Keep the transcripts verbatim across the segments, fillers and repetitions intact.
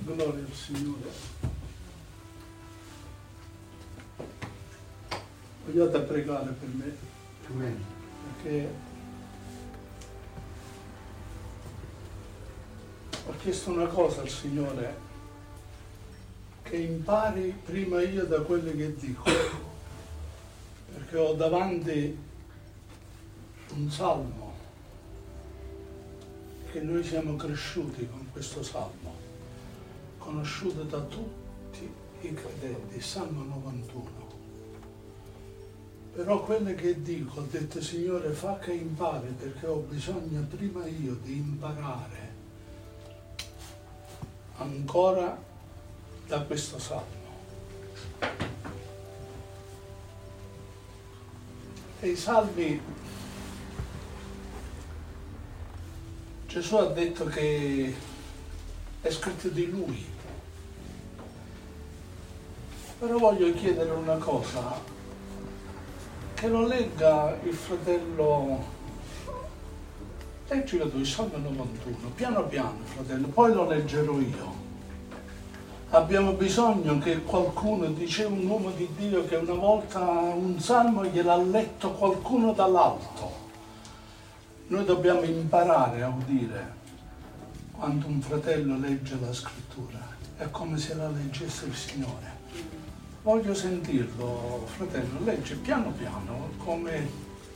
Gloria al Signore. Vogliate pregare per me. Amen. Perché ho chiesto una cosa al Signore, che impari prima io da quello che dico, perché ho davanti un salmo, che noi siamo cresciuti con questo salmo, conosciuto da tutti i credenti, Salmo novantuno. Però quello che dico, ho detto Signore, fa che impari, perché ho bisogno prima io di imparare ancora da questo salmo. E i salmi, Gesù ha detto che è scritto di Lui. Però voglio chiedere una cosa, che lo legga il fratello, leggilo tu, il Salmo novantuno, piano piano fratello, poi lo leggerò io. Abbiamo bisogno che qualcuno, diceva un uomo di Dio che una volta un salmo gliel'ha letto qualcuno dall'alto. Noi dobbiamo imparare a udire quando un fratello legge la scrittura, è come se la leggesse il Signore. Voglio sentirlo, fratello, legge piano piano, come...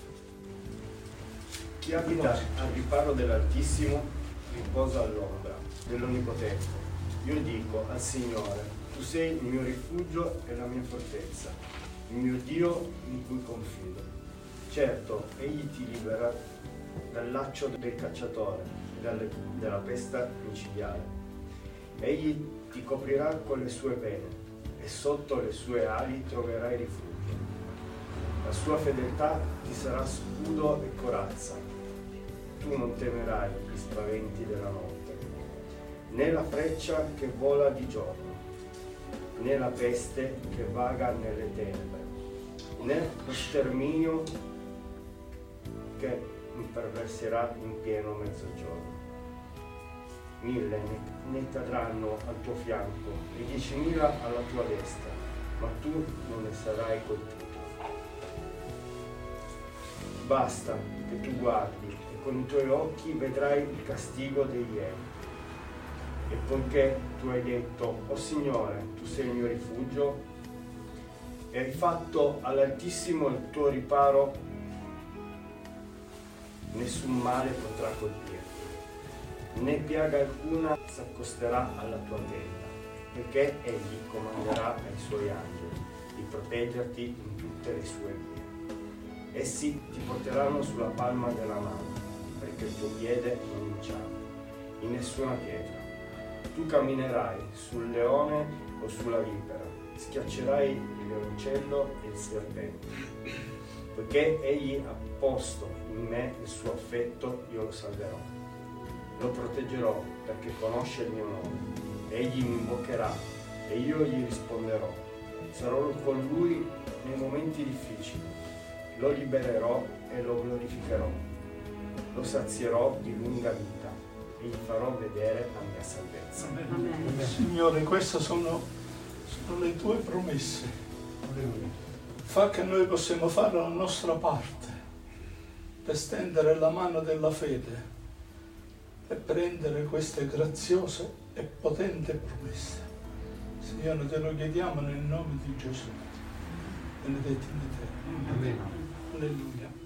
Chi abita al riparo dell'Altissimo riposa all'ombra dell'Onnipotente. Io dico al Signore, tu sei il mio rifugio e la mia fortezza, il mio Dio in cui confido. Certo, Egli ti libera dal laccio del cacciatore e dalle, dalla pesta micidiale. Egli ti coprirà con le sue pene e sotto le sue ali troverai rifugio. La sua fedeltà ti sarà scudo e corazza. Tu non temerai gli spaventi della notte, né la freccia che vola di giorno, né la peste che vaga nelle tenebre, né lo sterminio che imperverserà in pieno mezzogiorno. Mille ne cadranno al tuo fianco e diecimila alla tua destra, ma tu non ne sarai colpito. Basta che tu guardi e con i tuoi occhi vedrai il castigo degli eredi. E poiché tu hai detto, o Signore, tu sei il mio rifugio, e hai fatto all'Altissimo il tuo riparo, nessun male potrà colpirti, né piaga alcuna s'accosterà alla tua tenda, perché Egli comanderà ai Suoi angeli di proteggerti in tutte le sue vie. Essi ti porteranno sulla palma della mano, perché il tuo piede non inciampi in nessuna pietra. Tu camminerai sul leone o sulla vipera, schiaccerai il leoncello e il serpente. Poiché Egli ha posto in me il suo affetto, io lo salverò. Lo proteggerò perché conosce il mio nome. Egli mi invocherà e io gli risponderò. Sarò con lui nei momenti difficili. Lo libererò e lo glorificherò. Lo sazierò di lunga vita e gli farò vedere la mia salvezza. Amen. Amen. Signore, queste sono, sono le tue promesse. Fa che noi possiamo fare la nostra parte per stendere la mano della fede e prendere queste graziose e potenti promesse. Signore, te lo chiediamo nel nome di Gesù. Benedetti in te. Amen. Alleluia.